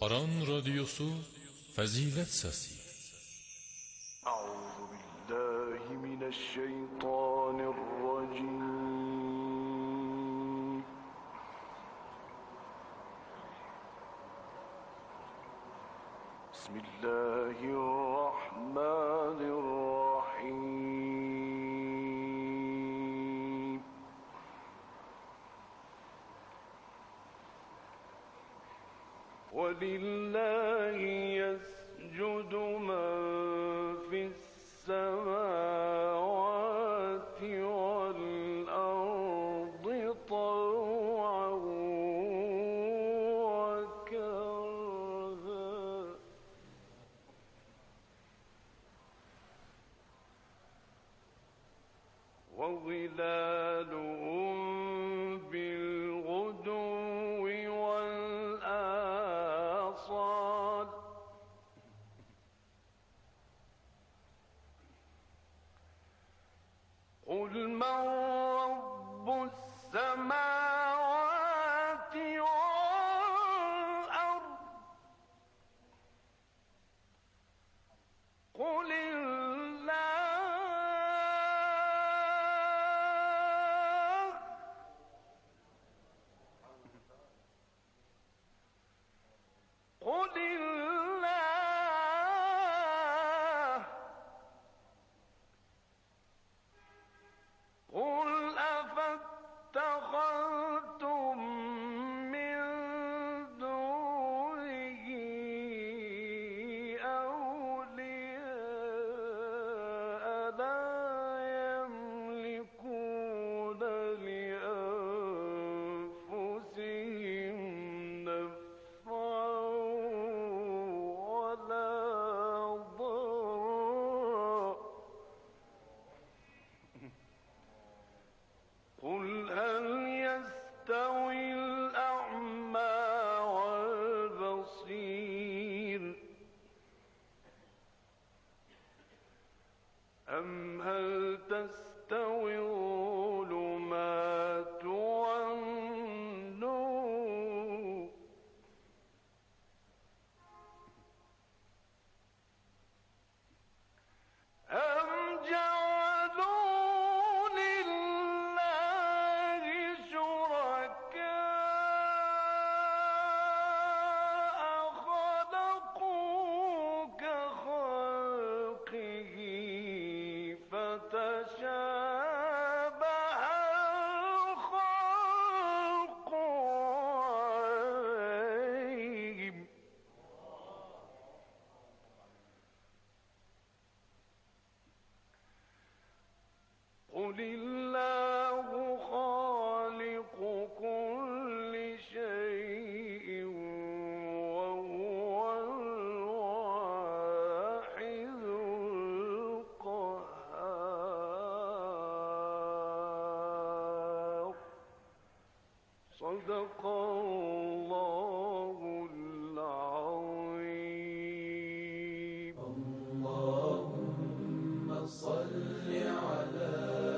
Aran Radyosu Fazilet Sesi. Euzu billahi mineşşeytanirracim. Bismillahirrahmanirrahim. وَلِلَّهِ يَسْجُدُ مَن فِي السَّمَاوَاتِ وَالْأَرْضِ طَوْعًا وَكَرْهًا وَظِلَالُهُم بِالْغُدُوِّ والآصال قل من رب السماوات والأرض قل الله قل أفاتخذتم من دونه أولياء لا يملكون لأنفسهم نفعا ولا ضرا قل هل يستوي الأعمى والبصير أم هل تستوي الظلمات والنور أم جعلوا لله شركاء خلقوا كخلقه فتشابه الخلق عليهم قل الله خالق كل شيء وهو الواحد القهار صدق الله العظيم. اللهم صل على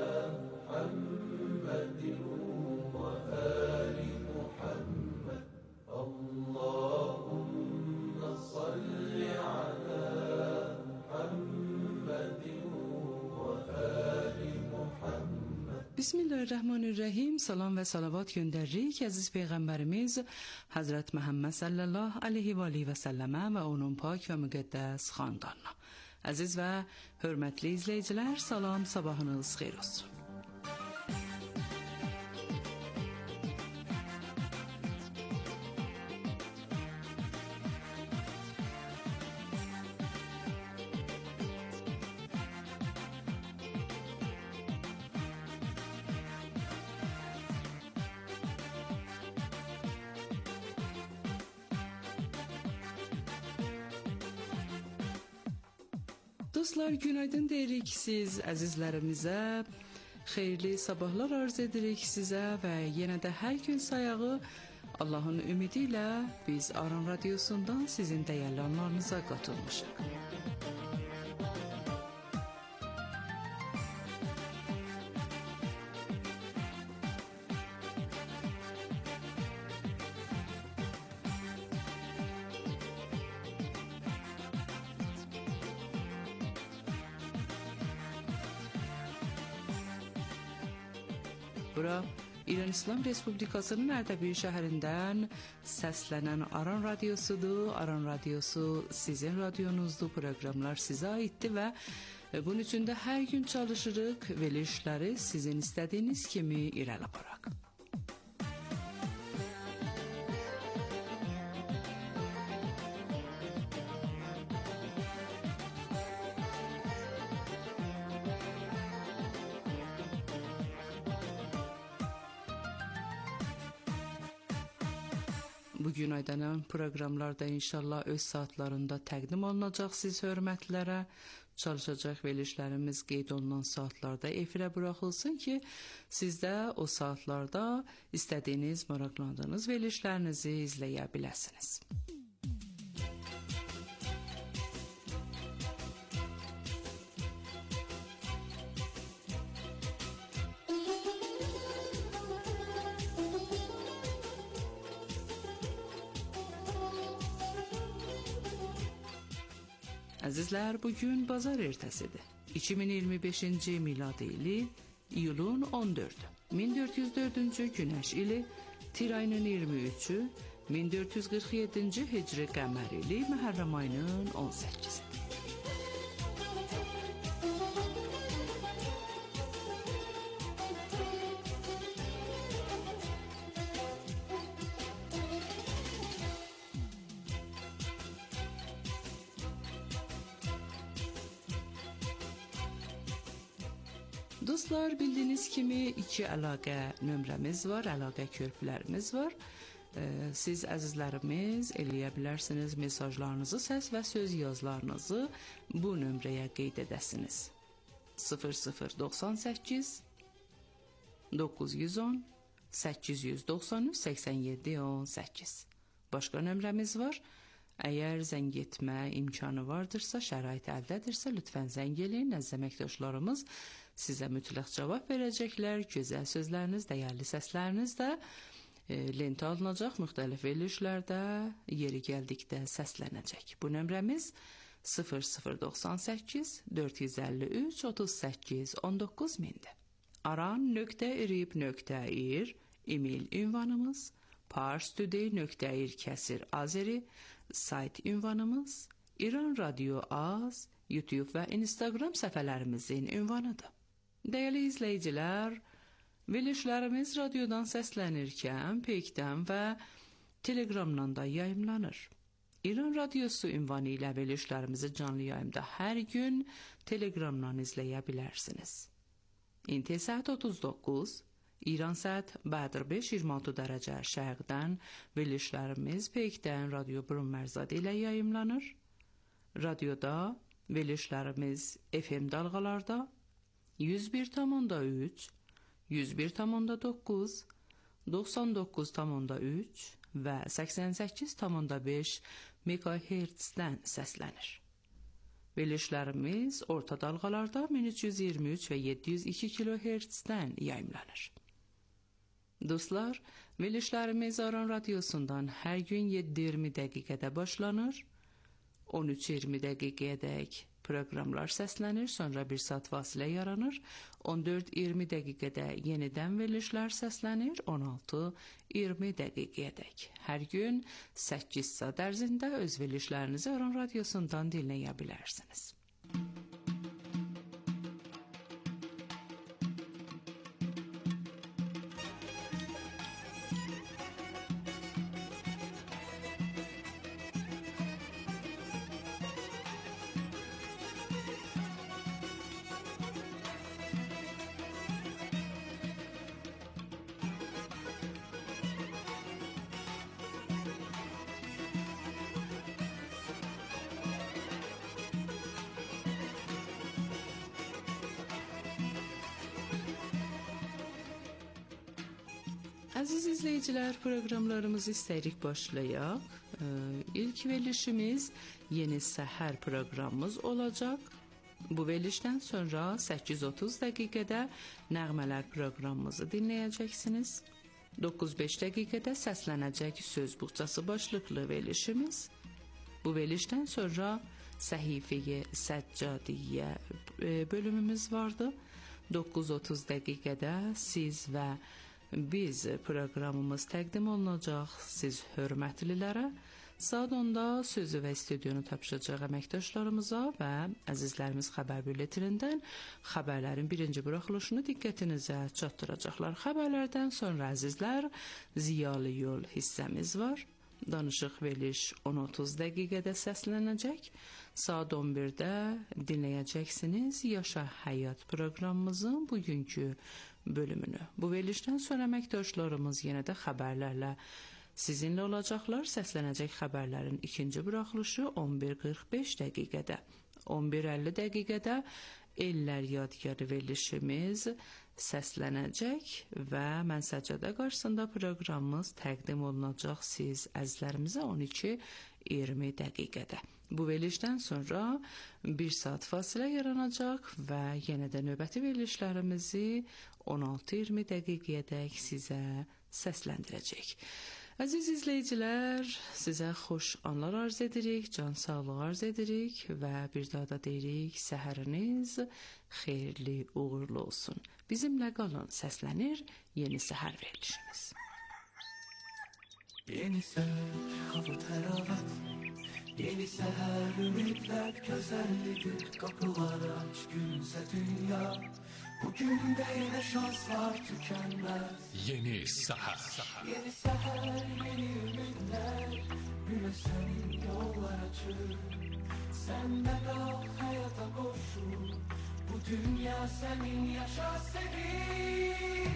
محمد وآل محمد. اللهم صل على محمد وآل محمد. بسم الله الرحمن الرحیم. سلام و صلوات gönderirik aziz peygamberimiz Hazret Muhammed sallallahu aleyhi ve aleyhi ve selleme ve onun pak ve müqəddəs xandanına. Aziz ve hürmetli izleyiciler, salam, sabahınız xeyir olsun. Dostlar, günaydın deyirik siz əzizlərimizə, xeyirli sabahlar arz edirik sizə və yenə də hər gün sayağı Allahın ümidi ilə biz Aran Radyosu'ndan sizin dəyərli anlarınıza qatılmışıq. Bura İran İslam Respublikasının Ərdəbil şəhərindən səslənən Aran radiosudur. Aran radiosu sizin radyonuzdur. Proqramlar sizə aiddir və bunun üçün də hər gün çalışırıq verilişləri sizin istədiyiniz kimi irəli aparaq. Bugün aydanan proqramlarda inşallah öz saatlarında təqdim olunacaq siz hörmətlərə. Çalışacaq verilişlərimiz qeyd olunan saatlarda efirə buraxılsın ki, siz də o saatlarda istədiyiniz, maraqlandığınız verilişlərinizi izləyə biləsiniz. Əzizlər, bugün bazar ertəsidir. 2025-ci miladi ili iyulun 14-ü, 1404-cü günəş ili Tir ayının 23-ü, 1447-ci hicri qəmər ili Məhərrəm ayının 18-i. Dostlar, bildiyiniz kimi 2 əlaqə nömrəmiz var, əlaqə körpülərimiz var. Siz əzizlərimiz eləyə bilərsiniz mesajlarınızı, səs və söz yazılarınızı bu nömrəyə qeyd edəsiniz. 0098 910 893 87 18. Başqa nömrəmiz var. Əgər zəng etmə imkanı vardırsa, şərait əldədirsə, lütfən zəng eləyin. Əziz əməkdaşlarımız sizə mütləq cavab verəcəklər. Gözəl sözləriniz, dəyərli səsləriniz də lentə alınacaq, müxtəlif verilişlərdə yeri gəldikdə səslənəcək. Bu nömrəmiz 0098 453 38 19 mindir. aran.irib.ir e-mail ünvanımız, parstoday.ir/azeri sayt ünvanımız, İran Radio Az, YouTube və Instagram səhifələrimizin ünvanıdır. Dəyərli izləyicilər, verilişlərimiz radiodan səslənirkən Peykdən və Telegramdan da yayımlanır. İran Radiosu ünvanı ilə verilişlərimizi canlı yayımda hər gün Telegramdan izləyə bilərsiniz. İnti saat 39, İran saat Badr 5:26 dərəcə şərqdən verilişlərimiz Peykdən Radio Brunmərzadə ilə yayımlanır. Radioda verilişlərimiz FM dalğalarda 101,3, 101,9, 99,3 və 88,5 MHz-dən səslənir. Verilişlərimiz orta dalğalarda 1323 və 702 kHz-dən yayımlanır. Dostlar, verilişlərimiz Aran Radiosundan hər gün 7:20 dəqiqədə başlanır. 13:20 dəqiqəyədək proqramlar səslənir, sonra 1 saat fasilə yaranır. 14:20 dəqiqədə yenidən verilişlər səslənir, 16:20 dəqiqəyədək. Hər gün 8 saat ərzində öz verilişlərinizi Aran Radiosundan dinləyə bilərsiniz. Əziz izləyicilər, proqramlarımızı istəyirik başlayaq. İlk verilişimiz Yeni Səhər proqramımız olacaq. Bu verilişdən sonra 8:30 dəqiqədə nəğmələr proqramımızı dinləyəcəksiniz. 9:05 dəqiqədə səslənəcək söz buxçası başlıqlı verilişimiz. Bu verilişdən sonra Səhifə-i Səccadiyyə bölümümüz vardı. 9:30 dəqiqədə siz və biz proqramımız təqdim olunacaq siz hörmətlilərə. Saat 10-da sözü və studionu tapşıracaq əməkdaşlarımıza və əzizlərimiz xəbər bülletinindən xəbərlərin birinci buraxılışını diqqətinizə çatdıracaqlar. Xəbərlərdən sonra əzizlər Ziyalı Yol hissəmiz var. Danışıq veriliş 10:30 dəqiqədə səslənəcək. Saat 11-də dinləyəcəksiniz Yaşa Həyat proqramımızın bugünkü bölümünü. Bu verilişdən sonra əməkdaşlarımız yenə də xəbərlərlə sizinlə olacaqlar. Səslənəcək xəbərlərin ikinci buraxılışı 11:45 dəqiqədə. 11:50 dəqiqədə Ellər Yadigarı verilişimiz səslənəcək və mən səccədə qarşısında proqramımız təqdim olunacaq siz əzizlərimizə 12:20 dəqiqədə. Bu verilişdən sonra 1 saat fasilə yaranacaq və yenə də növbəti verilişlərimizi 16:20 dəqiqəyədək sizə səsləndirəcək. Əziz izləyicilər, sizə xoş anlar arz edirik, can sağlığı arz edirik və bir daha da deyirik, səhəriniz xeyirli, uğurlu olsun. Bizimlə qalın, səslənir Yeni Səhər verilişimiz. Yeni səhər, hava təravət, yeni səhər, ümidlər gözəllidir, qapılar aç, gülsə dünya. Bugün de yine şanslar tükenmez. Yeni Səhər. Yeni səhər, yeni ümidler, güne senin yollar açır. Sen de kal hayata koşul, bu dünya senin, yaşa sevin.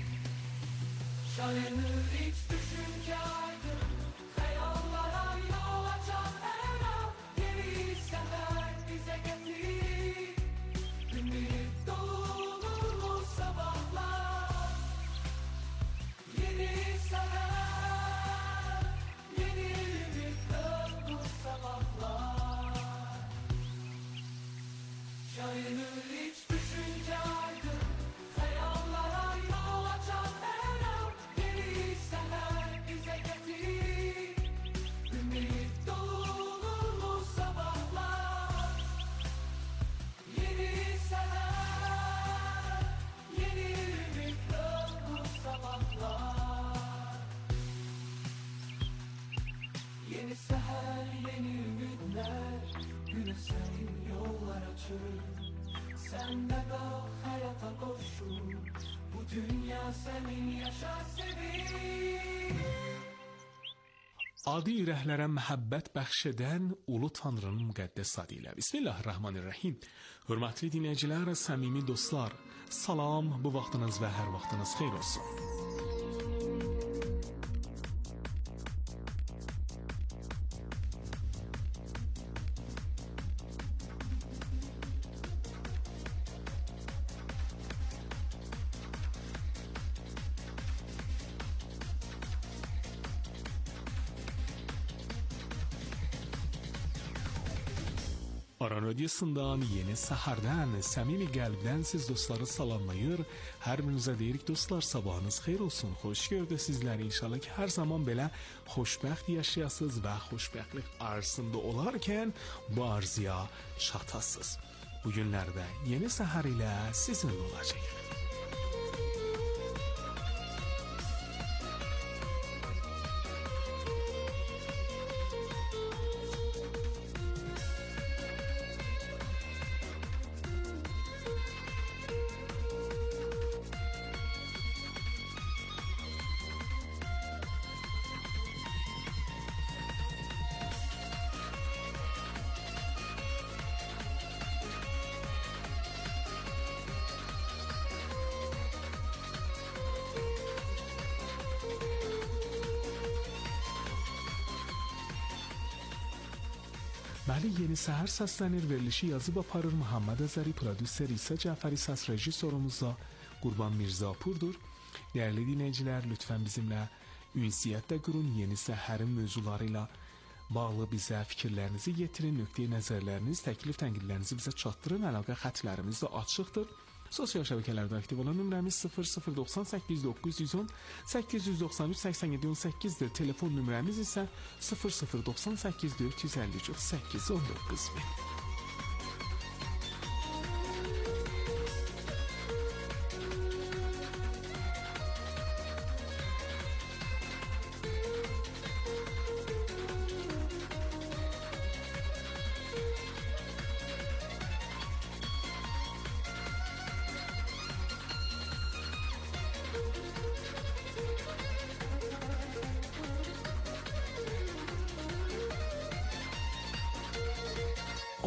Şayanır hiç düşünce aydın, hayallara yol açan her an. Yeni səhər bize getir, ümit dolu sabahlar. Yeni səhər, yeni ümit dolu sabahlar. Şayanır hiç düşünce aydın, hayallara yol açan her an. Yeni səhər bize getir, ümit dolu sabahlar. Yeni səhər, yeni ümit dolu sabahlar. Yeni səhər, yeni ümidlər, güne senin yollar açır. Sen de kal hayata koşul, bu dünya senin, yaşa sevin. Adi ürəklərə məhəbbət bəxş edən Ulu Tanrının müqəddəs adı ilə. Bismillahirrahmanirrahim. Hörmətli dinləyicilər, səmimi dostlar, salam, bu vaxtınız və hər vaxtınız xeyir olsun. Aran Radyosu'ndan Yeni Səhərdən səmimi qəlbdən siz dostları salamlayır. Hər birinizə deyirik dostlar, sabahınız xeyir olsun. Xoş gördük sizləri. İnşallah ki hər zaman belə xoşbəxt yaşayasınız və xoşbəxtlik arzusunda olarkən bu arzuya çatasınız. Bu günlərdə Yeni Səhər ilə sizinlə olacaq. Bəli, Yeni Səhər səslənir verilişi yazıb aparır Muhammed Əzəri, prodüser İsa Cəfəri, səs rejissorumuzda Qurban Mirzapurdur. Dəyərli dinləyicilər, lütfən bizimlə ünsiyyətdə qurun. Yeni Səhərin mövzuları ilə bağlı bizə fikirlərinizi yetirin, nöqteyi nəzərləriniz, təklif tənqidlərinizi bizə çatdırın. Əlaqə xətlərimiz də açıqdır. Sosial şəbəkələrdə aktiv olan nömrəmiz 0098 910 893 87 18-dir. Telefon nömrəmiz isə 0098 453 38 19.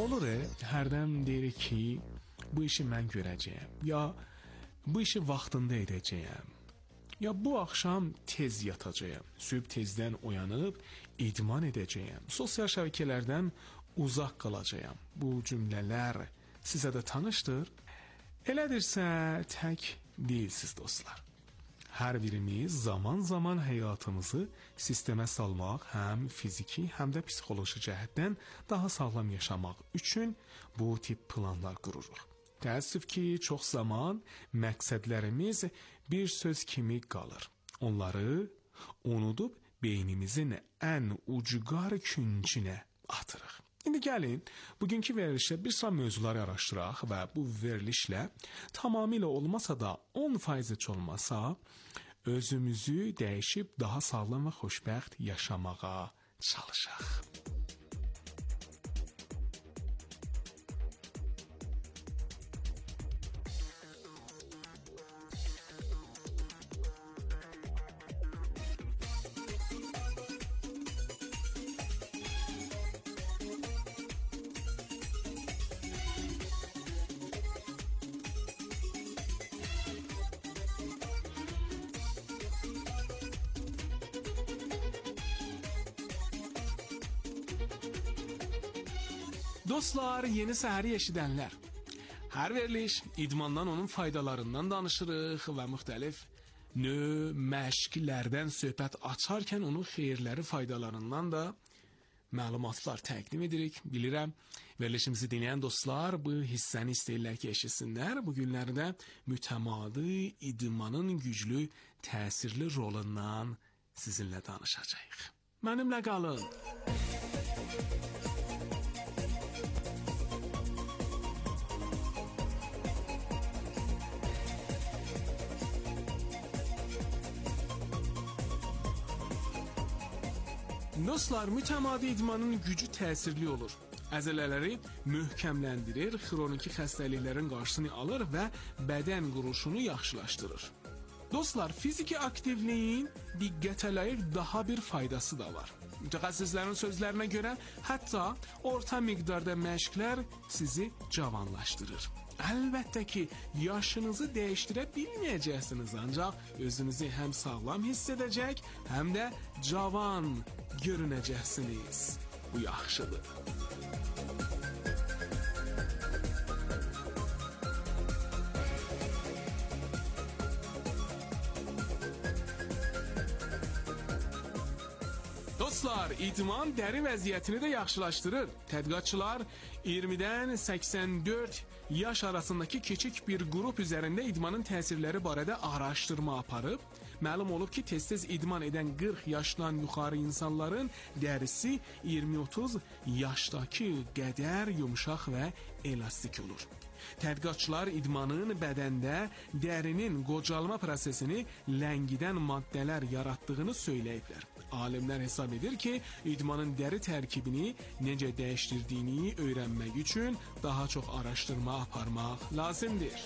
olur hərdən deyirik ki, bu işi mən görəcəyəm, ya bu işi vaxtında edəcəyəm, ya bu axşam tez yatacağam, sübh tezdən oyanıb idman edəcəyəm, sosial şəbəkələrdən uzaq qalacağam. Bu cümlələr sizə də tanışdır? Elədirsə tək deyilsiz dostlar. Hər birimiz zaman-zaman həyatımızı sistemə salmaq, həm fiziki, həm də psixoloji cəhətdən daha sağlam yaşamaq üçün bu tip planlar qururuq. Təəssüf ki, çox zaman məqsədlərimiz bir söz kimi qalır. Onları unudub beynimizin ən ucqar küncünə atırıq. İndi gəlin, bugünkü verilişdə bir sıra mövzuları araşdıraq və bu verilişlə tamamilə olmasa da 10% heç olmasa özümüzü dəyişib daha sağlam və xoşbəxt yaşamağa çalışaq. Dostlar, yeni səhəri eşidənlər. Hər veriliş idmandan, onun faydalarından danışırıq və müxtəlif növ məşqlərdən söhbət açarkən onun xeyirləri, faydalarından da məlumatlar təqdim edirik. Bilirəm, verilişimizi dinləyən dostlar bu hissəni istəyirlər ki, eşitsinlər. Bu günlərdə mütəmadi idmanın güclü, təsirli rolundan sizinlə danışacağıq. Mənimlə qalın. Dostlar, mütəmadi idmanın gücü təsirli olur. Əzələləri möhkəmləndirir, xroniki xəstəliklərin qarşısını alır və bədən quruluşunu yaxşılaşdırır. Dostlar, fiziki aktivliyin diqqətə layiq daha bir faydası da var. Mütəxəssislərin sözlərinə görə hətta orta miqdarda məşqlər sizi cavanlaşdırır. Əlbəttə ki, yaşınızı dəyişdirə bilməyəcəksiniz, ancaq özünüzü həm sağlam hiss edəcək, həm də cavan görünəcəksiniz. Bu yaxşıdır. Dostlar, idman dəri vəziyyətini də yaxşılaşdırır. Tədqiqatçılar 20-dən 84 yaş arasındakı kiçik bir qrup üzərində idmanın təsirləri barədə araşdırma aparıb. Məlum olub ki, tez-tez idman edən 40 yaşdan yuxarı insanların dərisi 20-30 yaşdakı qədər yumşaq və elastik olur. Tədqiqatçılar idmanın bədəndə dərinin qocalma prosesini ləngidən maddələr yaratdığını söyləyiblər. Alimlər hesab edir ki, idmanın dəri tərkibini necə dəyişdirdiyini öyrənmək üçün daha çox araşdırma aparmaq lazımdır.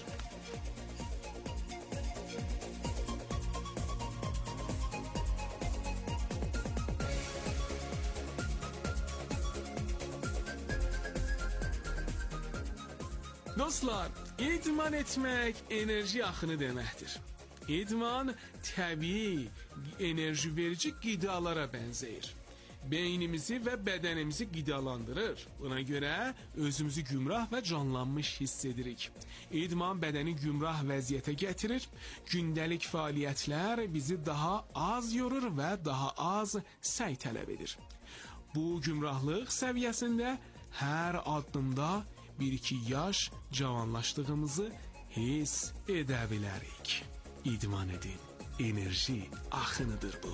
Dostlar, idman etmək enerji axını deməkdir. İdman təbii, enerji verici qidalara bənzəyir. Beynimizi və bədənimizi qidalandırır. Buna görə özümüzü gümrah və canlanmış hiss edirik. İdman bədəni gümrah vəziyyətə gətirir. Gündəlik fəaliyyətlər bizi daha az yorur və daha az səy tələb edir. Bu gümrahlıq səviyyəsində hər addımda 1-2 yaş cavanlaşdığımızı hiss edə bilərik. İdman edin. Enerji axınıdır bu.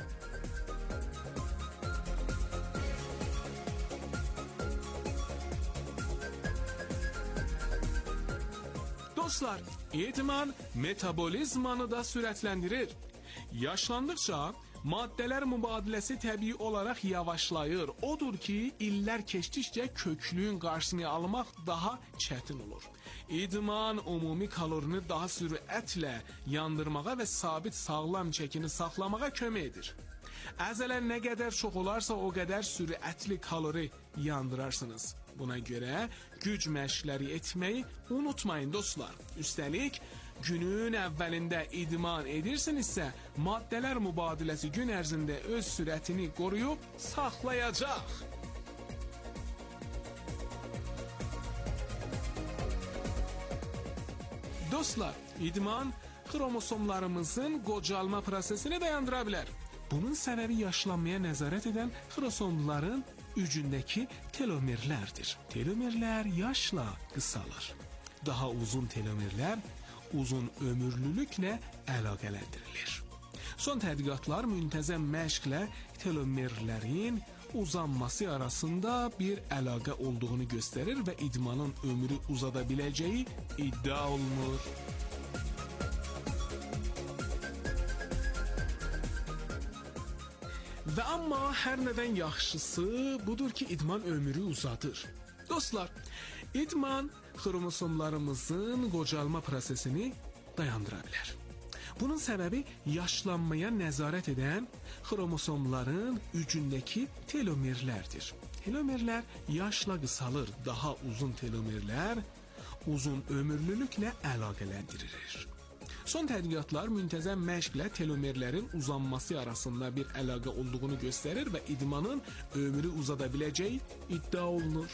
Dostlar, idman metabolizmanı da sürətləndirir. Yaşlandıqca maddələr mübadiləsi təbii olaraq yavaşlayır. Odur ki, illər keçdikcə köklüyün qarşısını almaq daha çətin olur. İdman ümumi kalorini daha sürətlə yandırmağa və sabit sağlam çəkini saxlamağa kömək edir. Əzələr nə qədər çox olarsa o qədər sürətli kalori yandırarsınız. Buna görə güc məşqləri etməyi unutmayın dostlar. Üstəlik, günün əvvəlində idman edirsinizsə, maddələr mübadiləsi gün ərzində öz sürətini qoruyub saxlayacaq. Dostlar, idman xromosomlarımızın qocalma prosesini dayandıra bilər. Bunun səbəbi yaşlanmaya nəzarət edən xromosomların ucundakı telomerlərdir. Telomerlər yaşla qısalır. Daha uzun telomerlər uzun ömürlülüklə əlaqələndirilir. Son tədqiqatlar müntəzəm məşqlə telomerlərin uzanması arasında bir əlaqə olduğunu göstərir və idmanın ömrü uzada biləcəyi iddia olunur. Və amma hər nədən yaxşısı budur ki, idman ömrü uzadır. Dostlar, idman xromosomlarımızın qocalma prosesini dayandıra bilər. Bunun səbəbi yaşlanmaya nəzarət edən xromosomların ucundakı telomerlərdir. Telomerlər yaşla qısalır, daha uzun telomerlər uzun ömürlülüklə əlaqələndirilir. Son tədqiqatlar müntəzəm məşqlə telomerlərin uzanması arasında bir əlaqə olduğunu göstərir və idmanın ömrü uzada biləcəyi iddia olunur.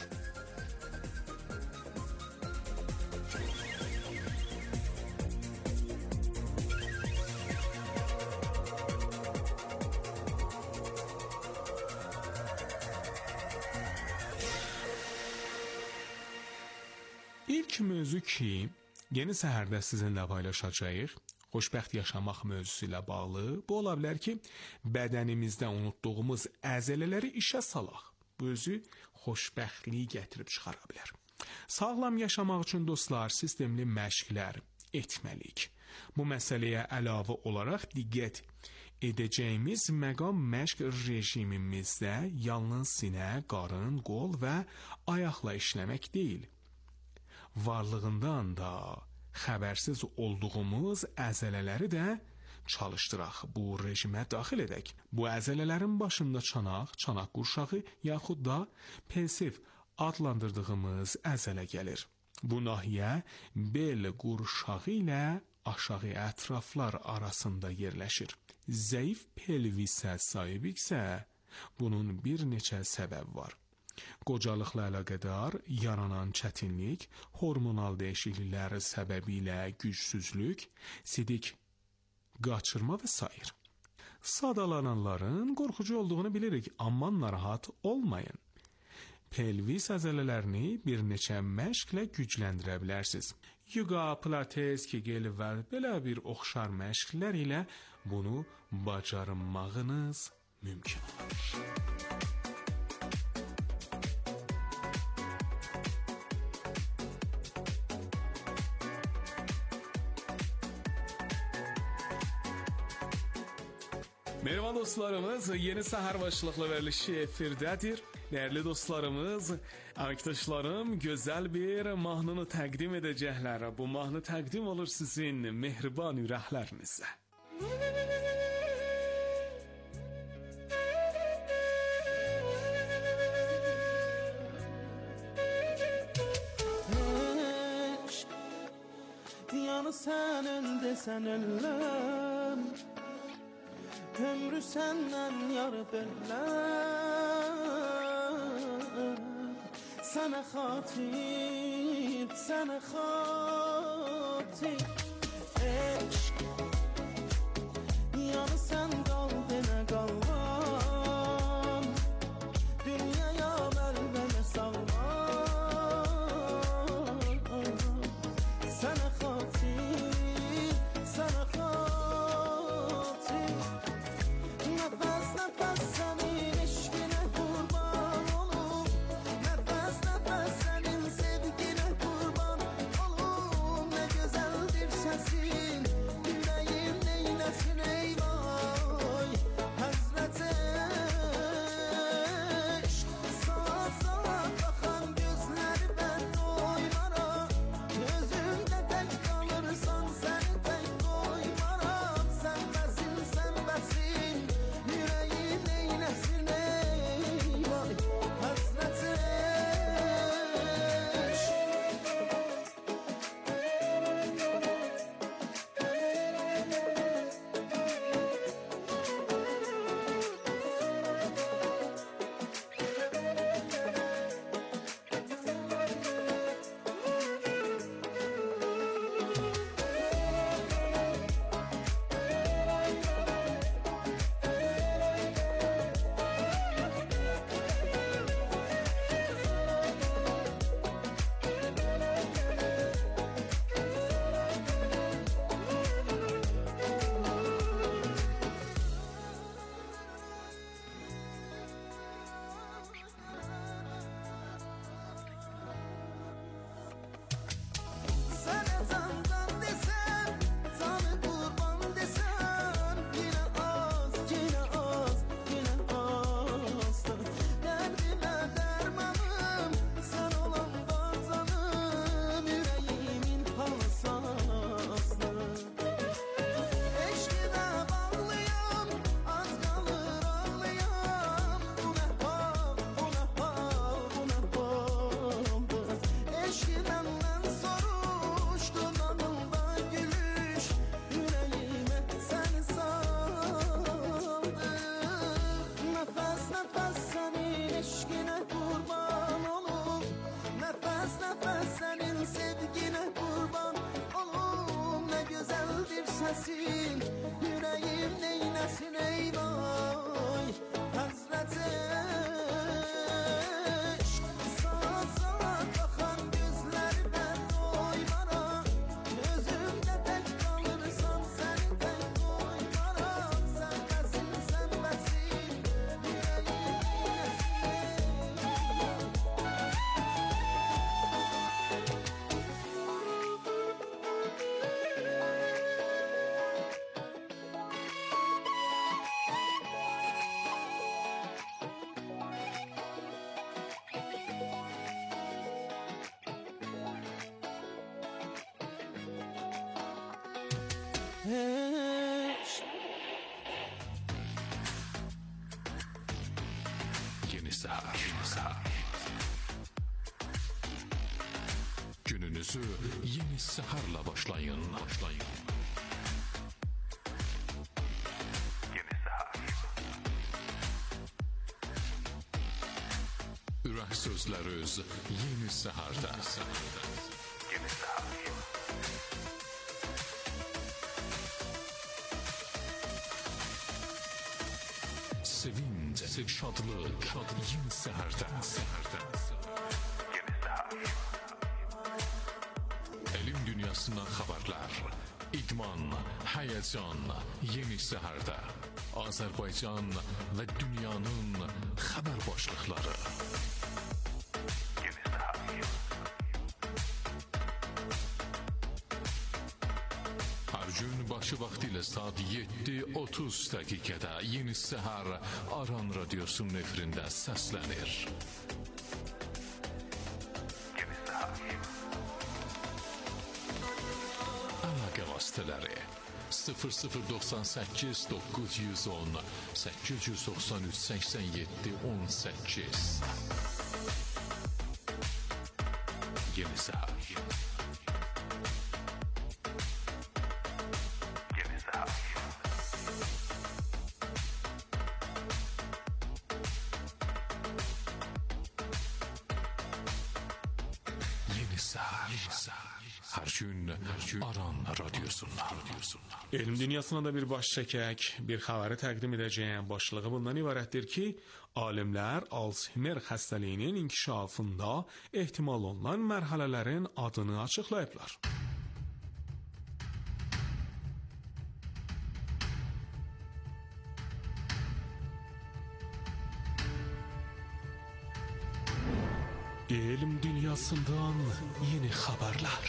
İlk mövzu ki, yeni səhərdə sizinlə paylaşacağıq, xoşbəxt yaşamaq mövzusu ilə bağlı, bu ola bilər ki, bədənimizdə unutduğumuz əzələləri işə salaq. Bu özü xoşbəxtliyi gətirib çıxara bilər. Sağlam yaşamaq üçün dostlar, sistemli məşqlər etməliyik. Bu məsələyə əlavə olaraq diqqət edəcəyimiz məqam məşq rejimimizdə yalnız sinə, qarın, qol və ayaqla işləmək deyil. Varlığından da xəbərsiz olduğumuz əzələləri də çalışdıraq, bu rejimə daxil edək. Bu əzələlərin başında çanaq, çanaq qurşağı yaxud da pensiv adlandırdığımız əzələ gəlir. Bu nahiyə bel qurşağı ilə aşağı ətraflar arasında yerləşir. Zəif pelvisə sahibiksə, bunun bir neçə səbəb var. Qocalıqla əlaqədar yaranan çətinlik, hormonal dəyişikliklər səbəbilə gücsüzlük, sidik qaçırma və s. Sadalananların qorxucu olduğunu bilirik, amma narahat olmayın. Pelvis əzələlərini bir neçə məşqlə gücləndirə bilərsiniz. Yoga, pilates, kegel və belə bir oxşar məşqlər ilə bunu bacarmağınız mümkün olur. Merhaba dostlarımız, yeni səhər başlıqlı verilişi efirdədir. Dəyərli dostlarımız, arkadaşlarım gözəl bir mahnını təqdim edəcəklər. Bu mahnı təqdim olur sizin mehriban ürəklərinizə. Yanı sən öndə sən öləm, ömrü səndən yarıb öləm. Sənə xatir, sənə xatir eşq. Yanı sən qal, denə qalmam, dünyaya məlbəmə salmam. Sənə xatir, sənə xatir. Nəfəs nəfəs sənin eşqinə qurban olum, nəfəs nəfəs sənin sevginə qurban olum. Nə gözəldir səsin, ürəyim neyləsin ey vay. عشق. Yeni Seher. Gününüzü yeni seherle başlayın. Yeni Seher. Ürək sözləriniz Yeni Seher'də. Yeni Seher. Sevinç, şadlıq, Yeni Seher'də. Yeni Seher. Elm dünyasından xəbərlər, idman, həyəcan, Yeni Seher'də. Azərbaycan və dünyanın xəbər başlıqları. Yeni Seher. Hər gün başı vaxtı ilə saat 7:30 dəqiqədə Yeni Seher Aran Radiosunun efirində səslənir. Yeni Seher. Əlaqə vasitələri 0098 910 893 87 18. Yeni Seher. Yeni Seher. Yeni Seher. Hər gün Aran Radiosundan. Elm dünyasına da bir baş çəkək, bir xəbəri təqdim edəcəyəm. Başlığı bundan ibarətdir ki, alimlər Alzheimer xəstəliyinin inkişafında ehtimal olunan mərhələlərin adını açıqlayıblar. Elm dünyasından yeni xəbərlər.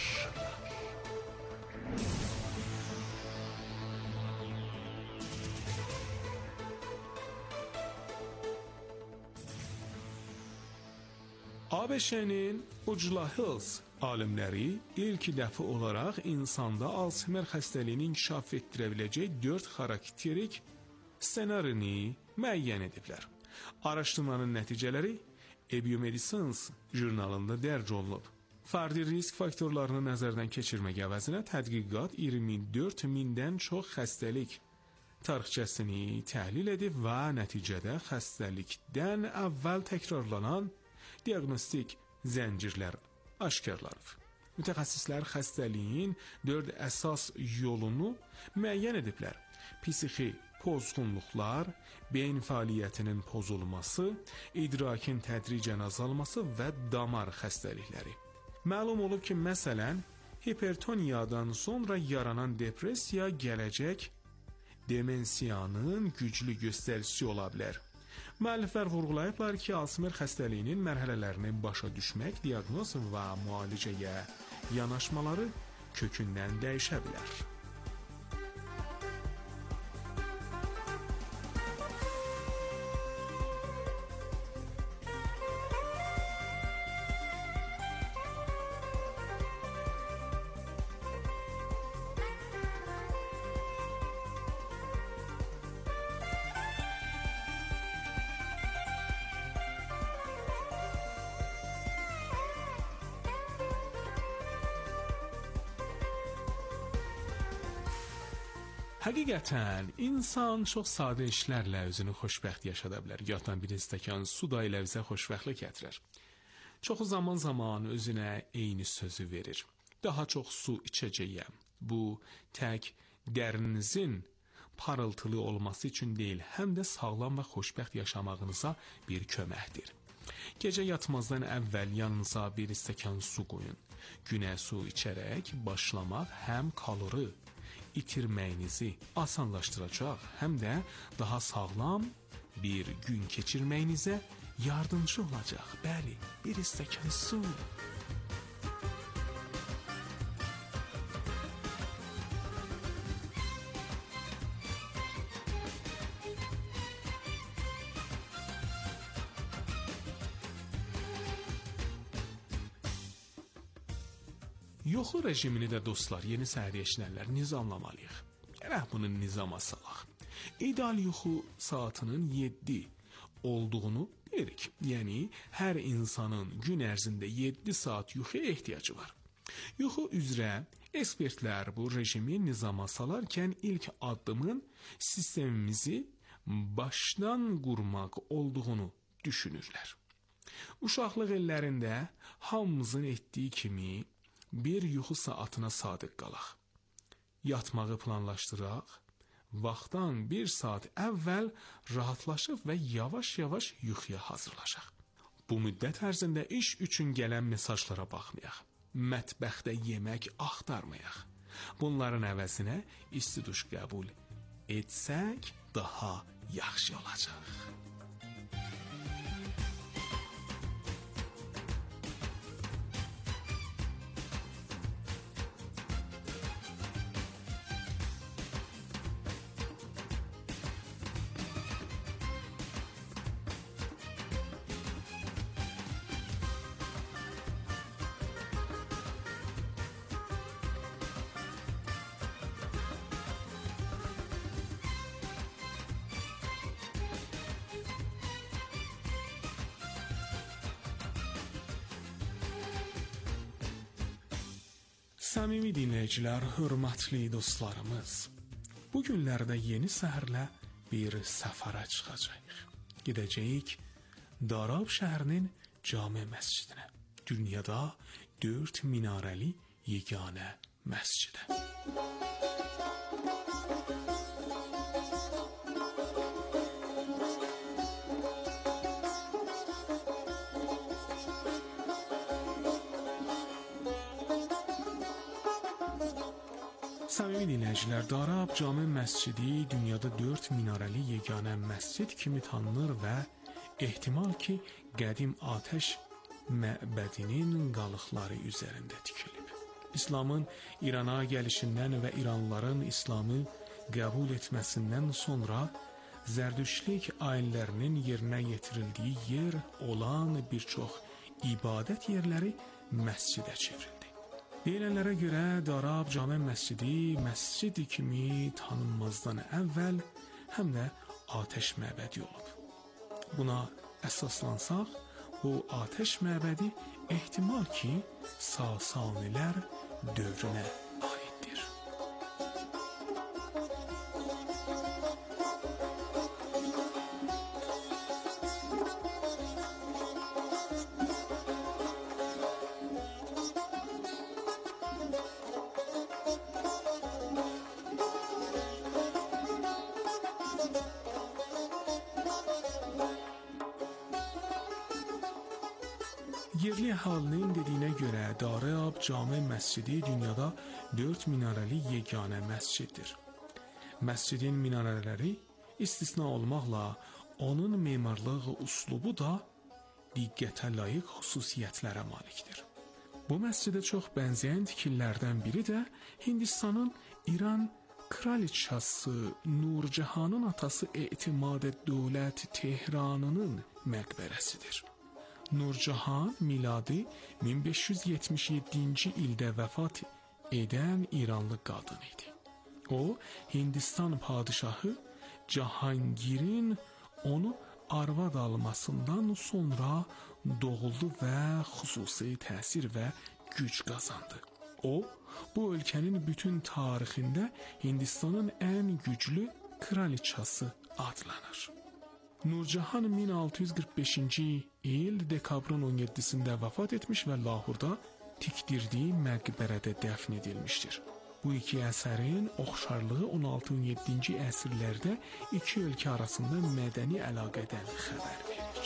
ABŞ-nin Ucla Hills alimləri ilk dəfə olaraq insanda Alzheimer xəstəliyini inkişaf etdirə biləcək 4 xarakterik ssenarini müəyyən ediblər. Araşdırmanın nəticələri Biomedicines jurnalında dərc olunub. Fərdi risk faktorlarını nəzərdən keçirmək əvəzinə tədqiqat 24 mindən çox xəstəlik tarixçəsini təhlil edib və nəticədə xəstəlikdən əvvəl təkrarlanan diaqnostik zəncirlər aşkarlanıb. Mütəxəssislər xəstəliyin 4 əsas yolunu müəyyən ediblər. Psixi pozğunluqlar, beyin fəaliyyətinin pozulması, idrakin tədricən azalması və damar xəstəlikləri. Məlum olub ki, məsələn, hipertoniyadan sonra yaranan depressiya gələcək demensiyanın güclü göstəricisi ola bilər. Müəlliflər vurğulayıblar ki, Alzheimer xəstəliyinin mərhələlərini başa düşmək, diaqnoz və müalicəyə yanaşmaları kökündən dəyişə bilər. Həqiqətən, insan çox sadə işlərlə özünü xoşbəxt yaşada bilər. Yaddan bir stəkan su da ilə bizə xoşbəxtlik gətirir. Çoxu zaman özünə eyni sözü verir. Daha çox su içəcəyəm. Bu, tək dərinizin parıltılı olması üçün deyil, həm də sağlam və xoşbəxt yaşamağınıza bir köməkdir. Gecə yatmazdan əvvəl yanınıza bir stəkan su qoyun. Günə su içərək başlamaq həm kalori itirməyinizi asanlaşdıracaq, həm də daha sağlam bir gün keçirməyinizə yardımcı olacaq. Bəli, bir stəkan su. Yoxu rejimini də dostlar, yeni səhər eşidənlər nizamlamalıyıq. Gərək bunu nizama salaq. İdeal yuxu saatının 7 olduğunu bilirik. Yəni, hər insanın gün ərzində 7 saat yuxuya ehtiyacı var. Yuxu üzrə ekspertlər bu rejimi nizama salarkən ilk addımın sistemimizi başdan qurmaq olduğunu düşünürlər. Uşaqlıq illərində hamımızın etdiyi kimi bir yuxu saatına sadiq qalaq. Yatmağı planlaşdıraq, vaxtdan bir saat əvvəl rahatlaşıb və yavaş-yavaş yuxuya hazırlaşaq. Bu müddət ərzində iş üçün gələn mesajlara baxmayaq. Mətbəxdə yemək axtarmayaq. Bunların əvəzinə isti duş qəbul etsək daha yaxşı olacaq. Səmimi dinləyicilər, hörmətli dostlarımız, bu günlərdə yeni səhərlə bir səfərə çıxacağıq. Gedəcəyik Darab şəhərinin cami məscidinə. Dünyada 4 minarəli yeganə məscidə. Səmimi dinləyicilər, Darab cami məscidi dünyada 4 minarəli yeganə məscid kimi tanınır və ehtimal ki, qədim atəş məbədinin qalıqları üzərində tikilib. İslamın İrana gəlişindən və İranlıların İslamı qəbul etməsindən sonra Zərdüştlik ayinlərinin yerinə yetirildiyi yer olan bir çox ibadət yerləri məscidə çevrildi. Deyilənlərə görə Darab cami məscidi məscid kimi tanınmazdan əvvəl həm də atəş məbədi olub. Buna əsaslansaq, bu atəş məbədi ehtimal ki, Sasanilər dövrünə aiddir. Yerli əhalinin dediyinə görə Darab cami məscidi dünyada 4 minarəli yeganə məsciddir. Məscidin minarələri istisna olmaqla onun memarlıq üslubu da diqqətə layiq xüsusiyyətlərə malikdir. Bu məscidə çox bənzəyən tikillərdən biri də Hindistanın İran kraliçası Nurcahanın atası Etimadəd-Dövlət Tehranının məqbərəsidir. Nurcahan miladi 1577-ci ildə vəfat edən İranlı qadın idi. O, Hindistan padişahı Cahangirin onu arvad almasından sonra doğuldu və xüsusi təsir və güc qazandı. O, bu ölkənin bütün tarixində Hindistanın ən güclü kraliçası adlanır. Nurcahan 1645-ci il dekabrın 17-sində vəfat etmiş və Lahorda tikdirdiyi məqbərədə dəfn edilmişdir. Bu iki əsərin oxşarlığı 16-17-ci əsrlərdə iki ölkə arasında mədəni əlaqədən xəbər verir.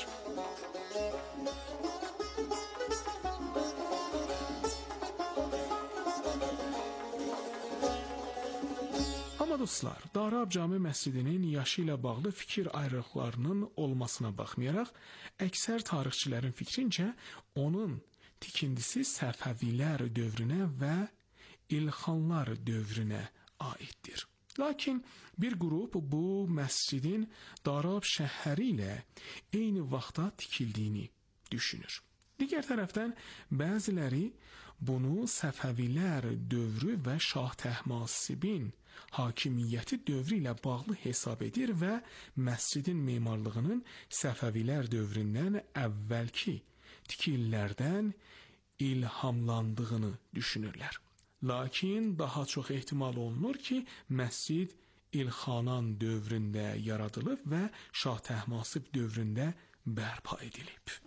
Amma dostlar, Darab cami məscidinin yaşı ilə bağlı fikir ayrılıqlarının olmasına baxmayaraq, əksər tarixçilərin fikrincə onun tikintisi Səfəvilər dövrünə və İlxanlar dövrünə aiddir. Lakin bir qrup bu məscidin Darab şəhəri ilə eyni vaxtda tikildiyini düşünür. Digər tərəfdən bəziləri bunu Səfəvilər dövrü və Şah Təhmasibin hakimiyyəti dövrü ilə bağlı hesab edir və məscidin memarlığının Səfəvilər dövründən əvvəlki tikililərdən ilhamlandığını düşünürlər. Lakin daha çox ehtimal olunur ki, məscid İlxanan dövründə yaradılıb və Şah Təhmasib dövründə bərpa edilib.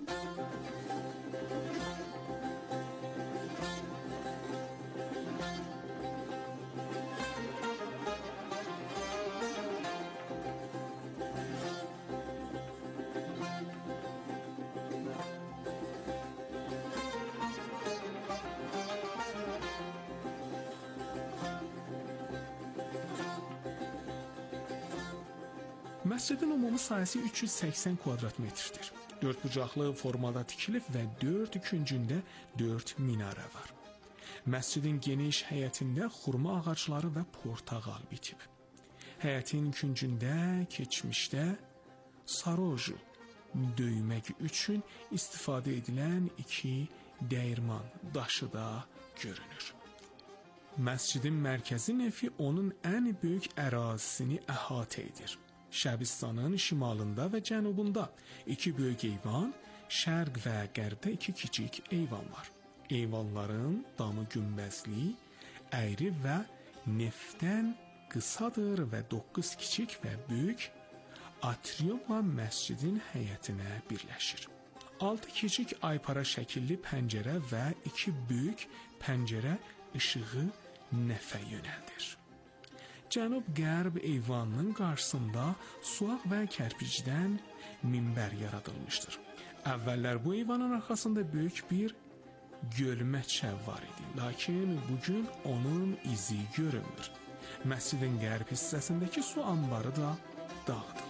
Məscidin ümumi sahəsi 380 kvadrat metrdir. 4 bucaqlı formada tikilib və 4 küncündə 4 minarə var. Məscidin geniş həyətində xurma ağacları və portağal bitib. Həyətin küncündə keçmişdə saroju döymək üçün istifadə edilən 2 dəyirman daşı da görünür. Məscidin mərkəzi nefi onun ən böyük ərazisini əhatə edir. Şəbistanın şimalında və cənubunda 2 böyük eyvan, şərq və qərbdə 2 kiçik eyvan var. Eyvanların damı günbəzli, əyri və neftdən qısadır və 9 kiçik və böyük atriumla məscidin həyətinə birləşir. 6 kiçik aypara şəkilli pəncərə və 2 böyük pəncərə işığı nəfə yönəldir. Cənub-qərb eyvanının qarşısında suaq və kərpicdən minbər yaradılmışdır. Əvvəllər bu eyvanın arxasında böyük bir gölməçə var idi, lakin bugün onun izi görünmür. Məscidin qərb hissəsindəki su anbarı da dağıdılıb.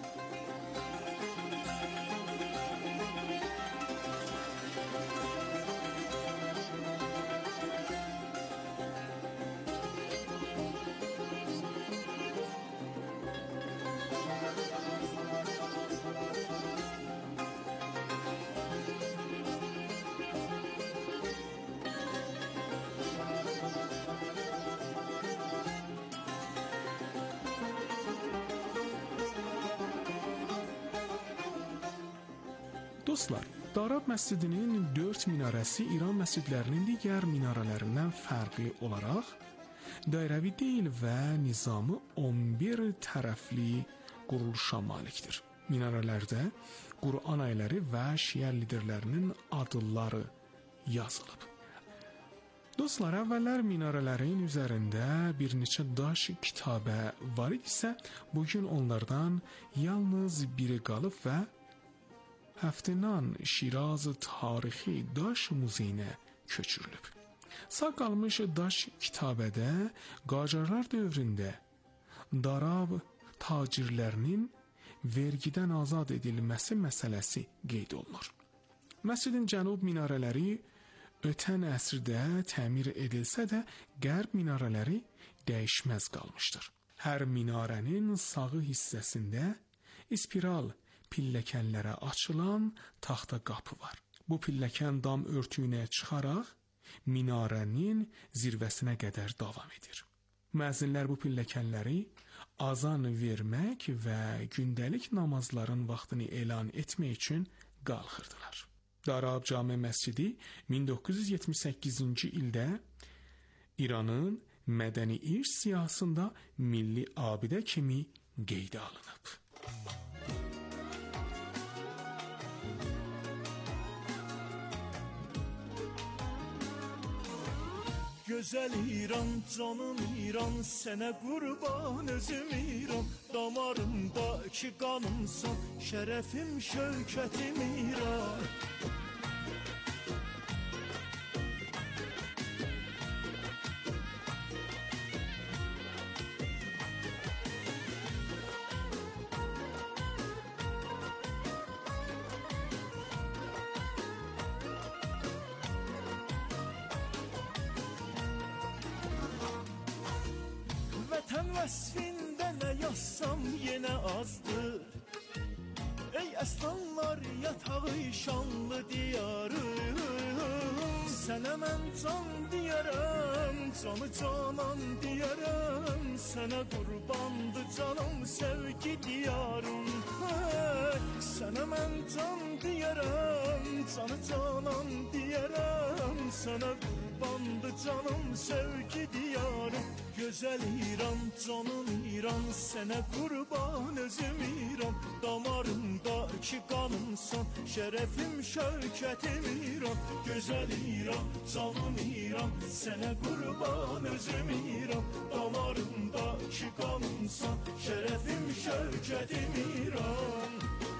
Dostlar, Darab məscidinin 4 minarəsi İran məscidlərinin digər minarələrindən fərqli olaraq dairəvi deyil və nizamı 11 tərəfli quruluşa malikdir. Minarələrdə Quran ayələri və şiə liderlərinin adları yazılıb. Dostlar, əvvəllər minarələrin üzərində bir neçə daş kitabə var idisə, bugün onlardan yalnız biri qalıb və Həftənan Şiraz tarixi daş muzeyinə köçürülüb. Sağ qalmış daş kitabədə Qacarlar dövründə Darab tacirlərinin vergidən azad edilməsi məsələsi qeyd olunur. Məscidin cənub minarələri ötən əsrdə təmir edilsə də, qərb minarələri dəyişməz qalmışdır. Hər minarənin sağı hissəsində spiral pilləkənlərə açılan taxta qapı var. Bu pilləkən dam örtüyünə çıxaraq minarənin zirvəsinə qədər davam edir. Müəzzinlər bu pilləkənləri azan vermək və gündəlik namazların vaxtını elan etmək üçün qalxırdılar. Darab Cami məscidi 1978-ci ildə İranın mədəni irs siyahısında milli abidə kimi qeydə alınıb. Gözəl İran, canım İran, sənə qurban özüm İran. Damarımdakı qanımsan, şərəfim, şövkətim İran. Vətən vəsfində nə yazsam yenə azdır. Ey əslanlar yatağı şanlı diyarım, Sənə mən can deyərəm, canı canan deyərəm, sənə qurbandı canım, sevgi diyarım. Sənə mən can deyərəm, canı canan deyərəm, sənə qurbandı canım, sevgi diyarım. Gözəl İran, canım İran, sənə qurban özüm İran. Damarımdakı qanımsan, şərəfim, şövkətim İran. Gözəl İran, canım İran, sənə qurban özüm İran. Damarımdakı qanımsan, şərəfim, şövkətim İran.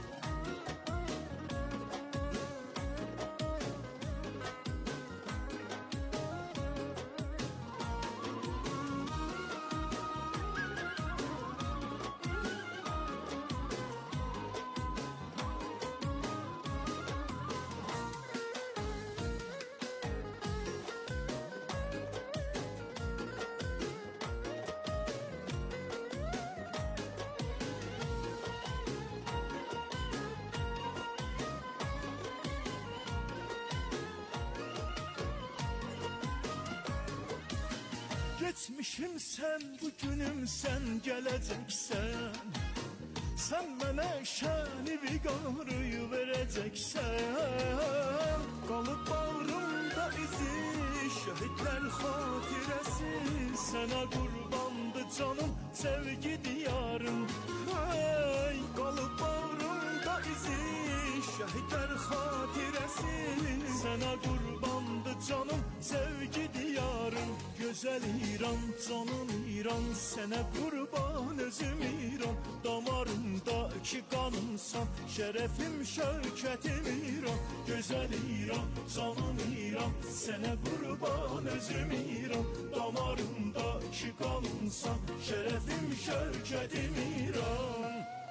Geçmişim sən, bugünüm sən, gələcəksən. Sən mənə şəni viqarı verəcəksən. Qalıb bağrımda izi, şəhidlər xatirəsi. Sənə qurbandı canım, sevgi diyarım. Qalıb bağrımda izi, şəhidlər xatirəsi. Sənə qurbandı canım, sevgi diyarım. Gözəl İran, canım İran, sənə qurban özüm İran. Damarımdakı qanımsan, şərəfim, şövkətim İran. Gözəl İran, canım İran, sənə qurban özüm İran. Damarımdakı qanımsan, şərəfim, şövkətim İran.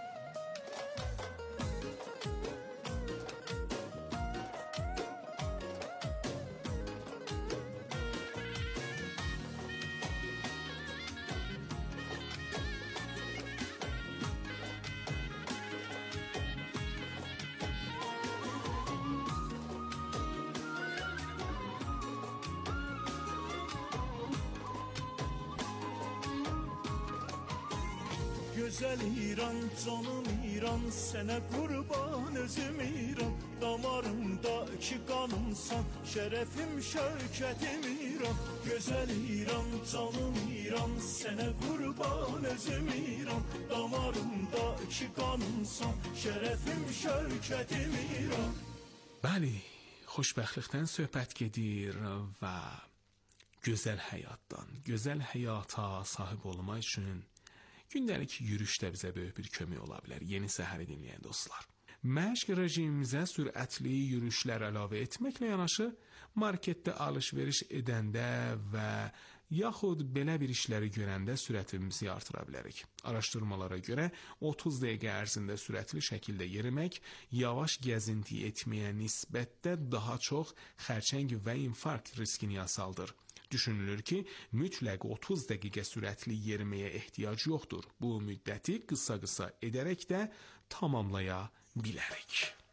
Gözəl İran, canım İran, sənə qurban özüm İran. Damarımdakı qanımsan, şərəfim, şövkətim İran. Gözəl İran, canım İran, sənə qurban özüm İran. Damarımdakı qanımsan, şərəfim, şövkətim İran. Bəli, xoşbəxtlikdən söhbət gedir və gözəl həyatdan, gözəl həyata sahib olmaq üçün gündəlik yürüyüş də bizə böyük bir kömək ola bilər. Yeni Səhəri dinləyən dostlar. Məşq rejimimizə sürətli yürüyüşlər əlavə etməklə yanaşı, marketdə alış-veriş edəndə və yaxud belə bir işləri görəndə sürətimizi artıra bilərik. Araşdırmalara görə 30 dəqiqə ərzində sürətli şəkildə yerimək, yavaş gəzinti etməyə nisbətdə daha çox xərçəng və infarkt riskini azaldır. Düşünülür ki, mütləq 30 dəqiqə sürətli yeriməyə ehtiyac yoxdur. Bu müddəti qısa-qısa edərək də tamamlaya bilərik.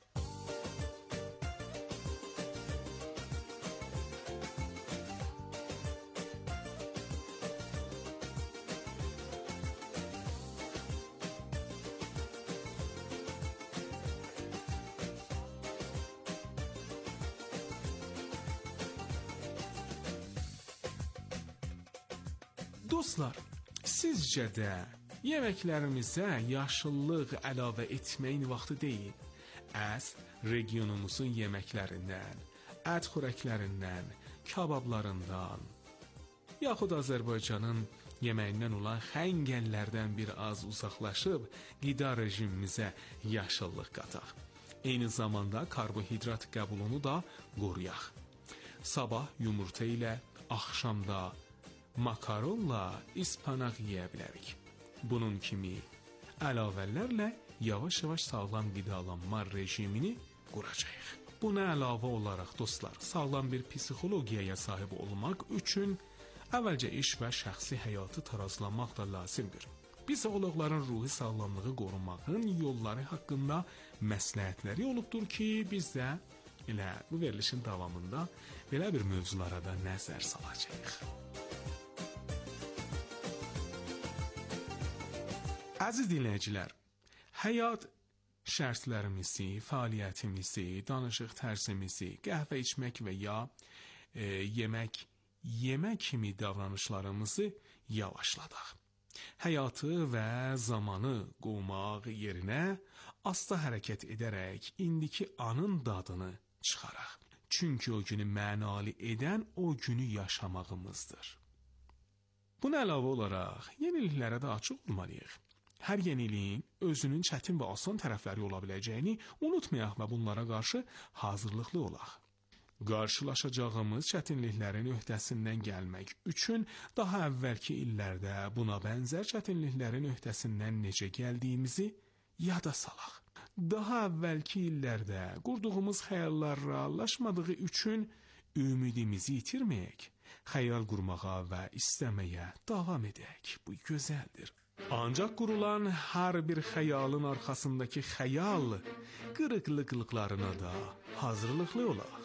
Dostlar, sizcə də yeməklərimizə yaşıllıq əlavə etməyin vaxtı deyil. Əsl regionumuzun yeməklərindən, ət xörəklərindən, kabablarından, yaxud Azərbaycanın yeməyindən olan xəngəllərdən bir az uzaqlaşıb qida rejimimizə yaşıllıq qataq. Eyni zamanda karbohidrat qəbulunu da qoruyaq. Sabah yumurta ilə, axşamda makaronla ispanaq yeyə bilərik. Bunun kimi əlavələrlə yavaş-yavaş sağlam qidalanma rejimini quracağıq. Buna əlavə olaraq dostlar, sağlam bir psixologiyaya sahib olmaq üçün əvvəlcə iş və şəxsi həyatı tarazlamaq da lazımdır. Psixoloqların ruhi sağlamlığı qorunmağın yolları haqqında məsləhətləri olubdur ki, biz də Elə bu verilişin davamında belə bir mövzulara da nəzər salacağıq. Əziz dinləyicilər, həyat şərtlərimizi, fəaliyyətimizi, danışıq tərzimizi, qəhvə içmək və ya yemək kimi davranışlarımızı yavaşladaq. Həyatı və zamanı qovmaq yerinə asta hərəkət edərək indiki anın dadını çıxaraq. Çünki o günü mənalı edən o günü yaşamağımızdır. Buna əlavə olaraq yeniliklərə də açıq olmalıyıq. Hər yeniliyin özünün çətin və asan tərəfləri ola biləcəyini unutmayaq və bunlara qarşı hazırlıqlı olaq. Qarşılaşacağımız çətinliklərin öhdəsindən gəlmək üçün daha əvvəlki illərdə buna bənzər çətinliklərin öhdəsindən necə gəldiyimizi yada salaq. Daha əvvəlki illərdə qurduğumuz xəyallar reallaşmadığı üçün ümidimizi itirməyək, xəyal qurmağa və istəməyə davam edək. Bu gözəldir. Ancaq qurulan hər bir xəyalın arxasındakı xəyal qırıqlıqlarına da hazırlıqlı olaq.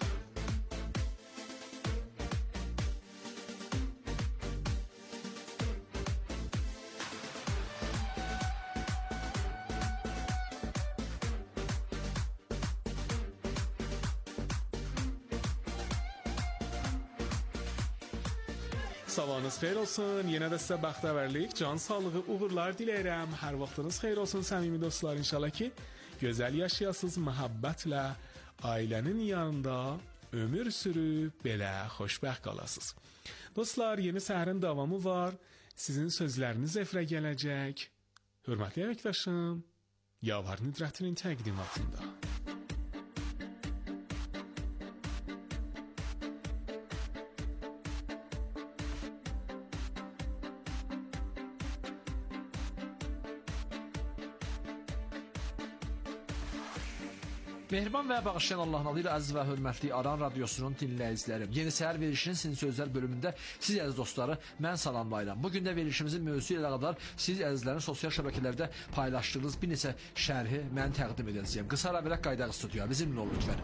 Sabahınız xeyir olsun. Yenə də sizə bəxtəvərlik, can sağlığı, uğurlar diləyirəm. Hər vaxtınız xeyir olsun səmimi dostlar. İnşallah ki, gözəl yaşayasınız, məhəbbətlə ailənin yanında ömür sürüb belə xoşbəxt qalasınız. Dostlar, yeni səhərin davamı var. Sizin sözləriniz efirə gələcək. Hörmətli əməkdaşım, Yavhar Nüdrətinin təqdimatında. Mehriban və bağışlayan Allahın adı ilə əziz və hörmətli Aran Radiosunun dinləyicilərim. Yeni səhər verilişinin Sizin Sözlər bölümündə siz əziz dostları mən salamlayıram. Bugün də verilişimizin mövzusu ilə qədər siz əzizlərin sosial şəbəkələrdə paylaşdığınız bir neçə şərhi mən təqdim edəcəyəm. Qısa ara verək qayıdaq studiyaya. Bizimlə olun lütfən.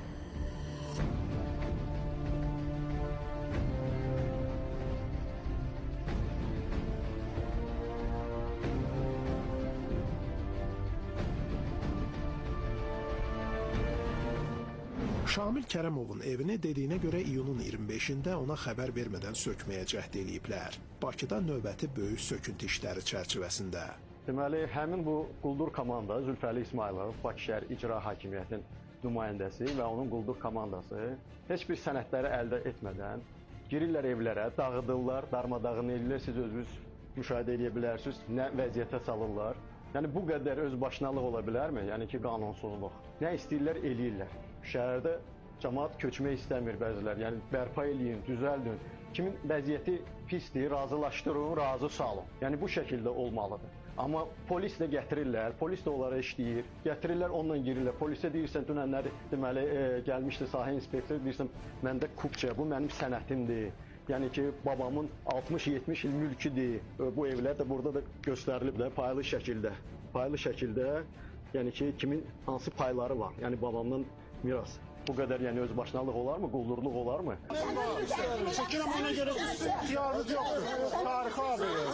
Şamil Kərəmovun evini dediyinə görə iyunun 25-də ona xəbər vermədən sökməyə cəhd eləyiblər. Bakıda növbəti böyük söküntü işləri çərçivəsində. Deməli, həmin bu quldur komanda Zülfəli İsmailov, Bakı şəhər İcra Hakimiyyətinin nümayəndəsi və onun quldur komandası heç bir sənədləri əldə etmədən girirlər evlərə, dağıdırlar, darmadağın edirlər, siz özünüz müşahidə edə bilərsiniz, nə vəziyyətə salırlar. Yəni, bu qədər özbaşınalıq ola bilərmi? Yəni ki, qanunsuzluq. Nə istəyirlər, eləyirlər. Şəhərdə cəmaat köçmək istəmir bəzilər. Yəni, bərpa eləyin, düzəldin. Kimin vəziyyəti pisdir, razılaşdırın, razı salın. Yəni, bu şəkildə olmalıdır. Amma polis də gətirirlər, polis də onlara işləyir. Gətirirlər, onunla girirlər. Polisə deyirsən, dünənləri deməli, gəlmişdi sahə inspektoru, deyirsən, məndə kupça, bu mənim sənətimdir. Yəni ki, babamın 60-70 il mülküdür. Bu evlər də burada da göstərilib də paylı şəkildə. Paylı şəkildə, yəni ki, kimin hansı payları var. Yəni babamdan miras. Bu qədər yəni özbaşınalıq olarmı, quldurluq olarmı? Çəkirəm ona görə ixtiyarınız yoxdur. Tarixi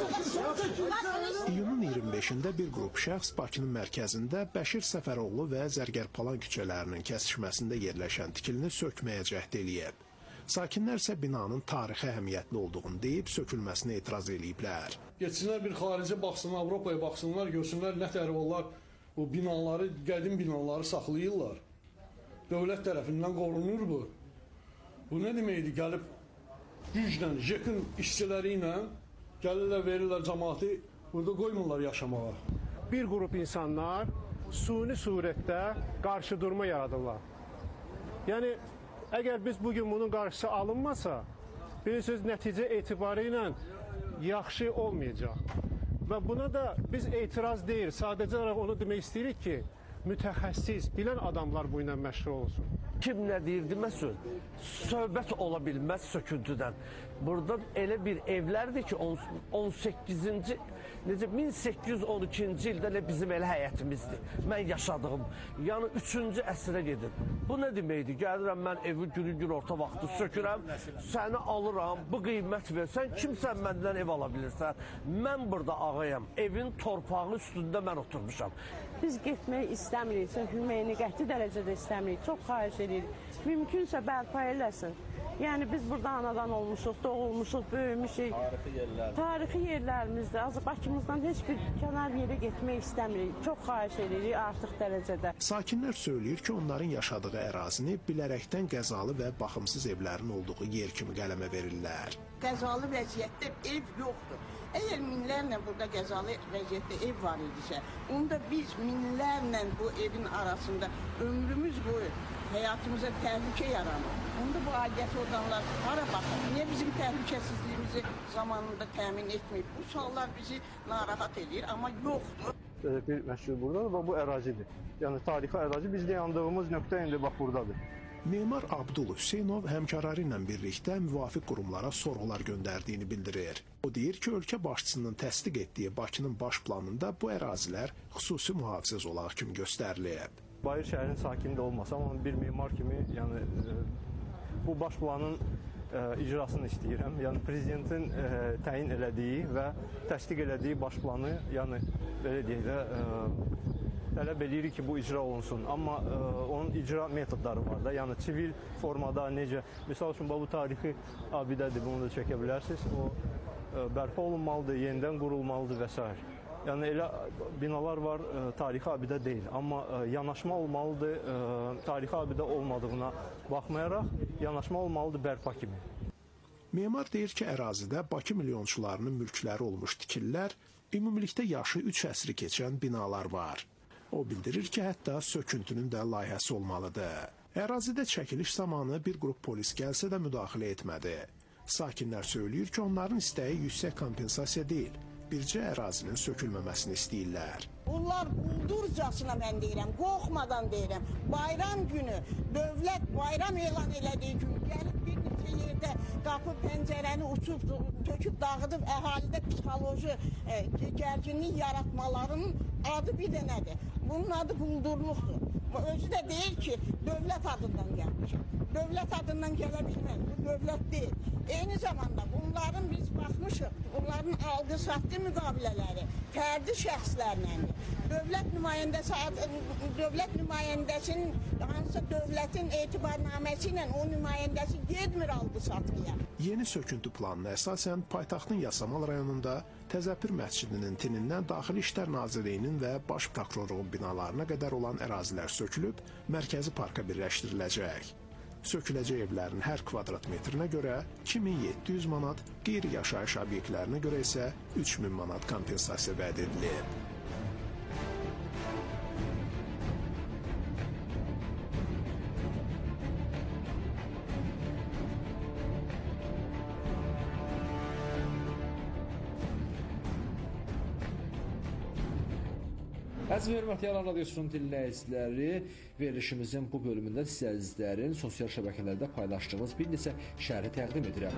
abi. İyunun 25-də bir qrup şəxs Bakının mərkəzində Bəşir Səfəroğlu və Zərgərpalan küçələrinin kəsişməsində yerləşən tikilini sökməyə cəhd eləyib. Sakinlər isə binanın tarixi əhəmiyyətli olduğunu deyib sökülməsinə etiraz eləyiblər. Geçsinlər bir xaricə baxsınlar, Avropaya baxsınlar, görsünlər nə təhər onlar bu binaları, qədim binaları saxlayırlar. Dövlət tərəfindən qorunur bu. Bu nə deməkdir? Gəlib güclə, JEK-in işçiləri ilə gəlirlər, verirlər cəmaatı, burada qoymurlar yaşamağa. Bir qrup insanlar suni surətdə qarşı durma yaradırlar. Yəni, əgər biz bugün bunun qarşısı alınmasa, bilirsiniz, nəticə etibarı ilə yaxşı olmayacaq. Və buna da biz etiraz deyil, sadəcə olaraq onu demək istəyirik ki, mütəxəssis, bilən adamlar bu ilə məşğul olsun. Kim nə deyir deməsin, söhbət ola bilməz söküntüdən. Burada elə bir evlərdir ki, 18-ci, necə 1812-ci ildə elə bizim elə həyətimizdir. Mən yaşadığım, yəni 3-cü əsrə gedir. Bu nə deməkdir? Gəlirəm mən evi günü-gün orta vaxtı sökürəm, səni alıram, bu qiymət versən, kimsən məndən ev ala bilirsən? Mən burada ağayam, evin torpağı üstündə mən oturmuşam. Biz getmək istəmirik, sökülməyini qəti dərəcədə istəmirik, çox xahiş edirik. Mümkünsə bərpa eləsin. Yəni biz burada anadan olmuşuq, doğulmuşuq, böyümüşük. Tarixi yerlərimizdə, azı Bakımızdan heç bir kənar yerə getmək istəmirik. Çox xahiş edirik artıq dərəcədə. Sakinlər söyləyir ki, onların yaşadığı ərazini bilərəkdən qəzalı və baxımsız evlərin olduğu yer kimi qələmə verirlər. Qəzalı vəziyyətdə ev yoxdur. Əgər minlərlə burada qəzalı vəziyyətdə ev var idisə, onda biz minlərlə bu evin arasında ömrümüz boyu həyatımıza təhlükə yaranır. Onda bu aidiyyəti orqanlar hara baxır? Niyə bizim təhlükəsizliyimizi zamanında təmin etməyib? Bu suallar bizi narahat edir, amma yoxdur. Bir məşhur buradadır və bu ərazidir. Yəni tarixi ərazi biz dayandığımız nöqtə indi bax buradadır. Memar Abdul Hüseynov həmkarları ilə birlikdə müvafiq qurumlara sorğular göndərdiyini bildirir. O deyir ki, ölkə başçısının təsdiq etdiyi Bakının baş planında bu ərazilər xüsusi mühafizə zolağı kimi göstərilib. Bayır şəhərin sakini də olmasam, amma bir memar kimi, yəni bu baş planın icrasını istəyirəm. Yəni prezidentin təyin elədiyi və təsdiq elədiyi baş planı, yəni belə deyək də tələb edirik ki, bu icra olunsun. Amma onun icra metodları var da. Yəni sivil formada necə, misal üçün bu tarixi abidədir, bunu da çəkə bilərsiniz. O bərpa olunmalıdır, yenidən qurulmalıdır və s. Yəni elə binalar var, tarixi abidə deyil. Amma yanaşma olmalıdır, tarixi abidə olmadığına baxmayaraq yanaşma olmalıdır bərpa kimi. Memar deyir ki, ərazidə Bakı milyonçularının mülkləri olmuş tikililər, ümumilikdə yaşı 3 əsri keçən binalar var. O bildirir ki, hətta söküntünün də layihəsi olmalıdır. Ərazidə çəkiliş zamanı bir qrup polis gəlsə də müdaxilə etmədi. Sakinlər söyləyir ki, onların istəyi yüksək kompensasiya deyil, bircə ərazinin sökülməməsini istəyirlər. Bunlar quldurcasına mən deyirəm, qorxmadan deyirəm. Bayram günü, dövlət bayram elan elədiyi gün gəlib bir neçə yerdə qapı pəncərəni uçub, töküb dağıdıb əhalidə psixoloji gərginlik yaratmalarının adı bir dənədir. Bunun adı quldurluqdur. Özü də deyir ki, dövlət adından gəlmişəm. Dövlət adından gələ bilməz, bu dövlət deyil. Eyni zamanda bunların biz baxmışıq, bunların alqı-satqı müqavilələri fərdi şəxslərləndir. Dövlət nümayəndəsinin, hansısa dövlətin etibarnaməsi ilə o nümayəndəsi getmir alqı-satqıya. Yeni söküntü planına əsasən paytaxtın Yasamal rayonunda Təzəpir məscidinin tinindən Daxili İşlər Nazirliyinin və Baş Prokurorluğun binalarına qədər olan ərazilər sökülüb, mərkəzi parka birləşdiriləcək. Söküləcək evlərin hər kvadrat metrinə görə 2700 manat, qeyri-yaşayış obyektlərinə görə isə 3000 manat kompensasiya vəd edilib. Əziz və hörmətli Aran Radiosunun dinləyiciləri, verilişimizin bu bölümündə sizlərin sosial şəbəkələrdə paylaşdığımız bir neçə şərhi təqdim edirəm.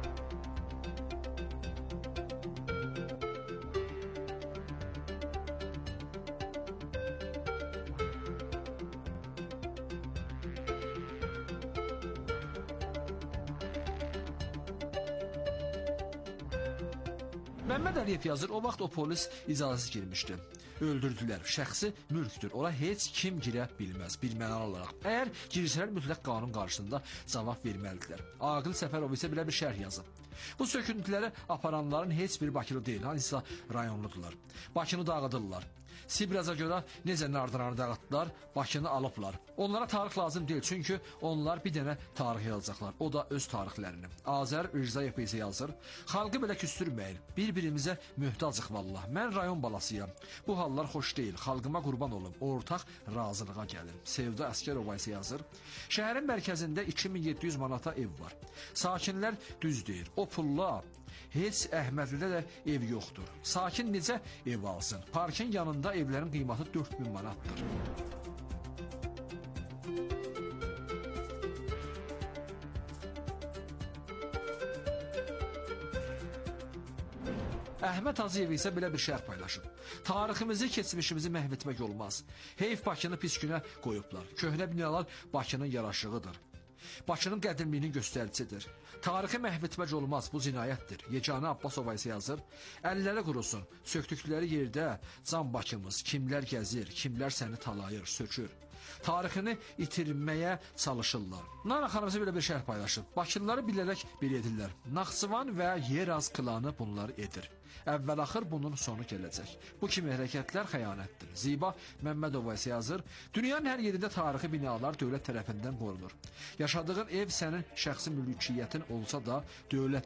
Məmməd Əliyev yazır, o vaxt o polis icazəsiz girmişdi. Öldürdülər. Şəxsi mülkdür. Ora heç kim girə bilməz, bilməli olaraq. Əgər girsələr mütləq qanun qarşısında cavab verməlidirlər. Aqil Səfərov isə belə bir şərh yazıb. Bu söküntüləri aparanların heç biri Bakılı deyil, hansısa rayonludular. Bakını dağıdırlar. Sibraza görə necə nardıranı dağıtdılar, Bakını alıblar. Onlara tarix lazım deyil, çünki onlar bir dənə tarix yazacaqlar. O da öz tarixlərini. Azər Rzayev isə yazır. Xalqı belə küstürməyin. Bir-birimizə möhtacıq vallah. Mən rayon balasıyam. Bu hallar xoş deyil. Xalqıma qurban olum. Ortaq razılığa gəlin. Sevda Əskərova isə yazır. Şəhərin mərkəzində 2700 manata ev var. Sakinlər düz deyir. O pulla heç Əhmədlidə də ev yoxdur. Sakin necə ev alsın? Parkin yanında evlərin qiymatı 4000 manatdır. Əhməd Hacıyev isə belə bir şərh paylaşıb. Tariximizi, keçmişimizi məhv etmək olmaz. Heyf Bakını pis günə qoyublar. Köhnə binalar Bakının yaraşığıdır. Bakının qədimliyinin göstəricisidir. Tarixi məhv etmək olmaz, bu cinayətdir. Yeganə Abbasova isə yazır, əlləri qurusun, söktükləri yerdə can Bakımız, kimlər gəzir, kimlər səni talayır, sökür. Tarixini itirməyə çalışırlar. Nara xanımızı belə bir şərh paylaşıb. Bakılıları bilərək bir edirlər. Naxçıvan və Yeraz klanı bunları edir. Əvvəl-axır bunun sonu gələcək. Bu kimi hərəkətlər xəyanətdir. Ziba Məmmədova isə yazır, dünyanın hər yerində tarixi binalar dövlət tərəfindən qorunur. Yaşadığın ev sənin şəxsi mülkiyyətin olsa da dövlət